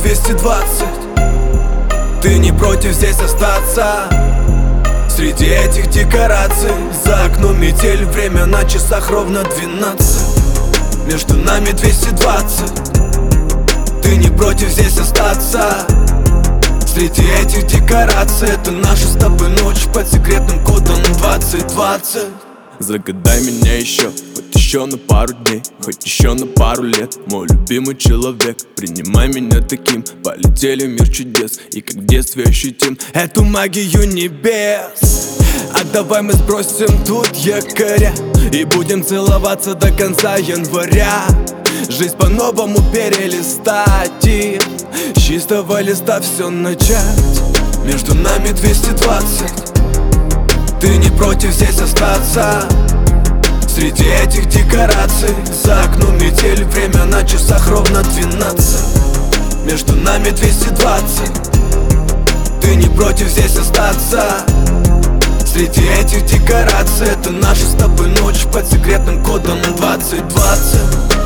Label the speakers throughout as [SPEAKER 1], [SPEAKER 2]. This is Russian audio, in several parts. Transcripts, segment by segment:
[SPEAKER 1] 220. Ты не против здесь остаться среди этих декораций? За окном метель, время на часах ровно 12. Между нами 220. Ты не против здесь остаться среди этих декораций? Это наша с тобой ночь под секретным кодом 2020.
[SPEAKER 2] Загадай меня еще, хоть еще на пару дней, хоть еще на пару лет. Мой любимый человек, принимай меня таким. Полетели в мир чудес, и как в детстве ощутим эту магию небес. А давай мы сбросим тут якоря и будем целоваться до конца января. Жизнь по-новому перелистать и с чистого листа все начать.
[SPEAKER 1] Между нами 220. Ты не против здесь остаться среди этих декораций? За окном метель, время на часах ровно 12. Между нами 220. Ты не против здесь остаться среди этих декораций? Это наша с тобой ночь под секретным кодом 2020.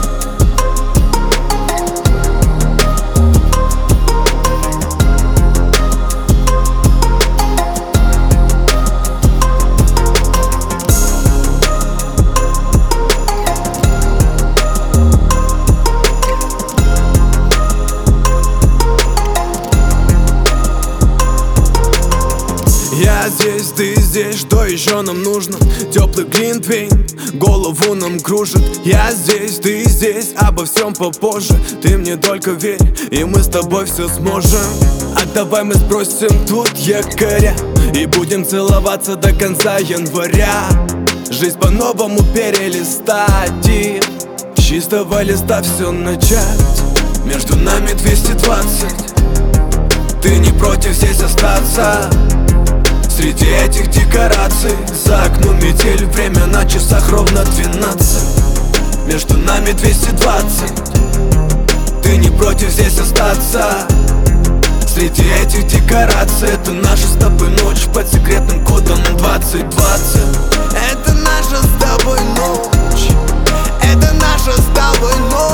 [SPEAKER 2] Я здесь, ты здесь, что еще нам нужно? Теплый глинтвейн, голову нам кружит. Я здесь, ты здесь, обо всем попозже. Ты мне только верь, и мы с тобой все сможем. А давай мы сбросим тут якоря и будем целоваться до конца января. Жизнь по-новому перелистать и с чистого листа все начать.
[SPEAKER 1] Между нами 220. Ты не против здесь остаться среди этих декораций? За окном метель, время на часах ровно 12. Между нами 220. Ты не против здесь остаться среди этих декораций? Это наша с тобой ночь под секретным кодом 2020.
[SPEAKER 2] Это наша с тобой ночь. Это наша с тобой ночь.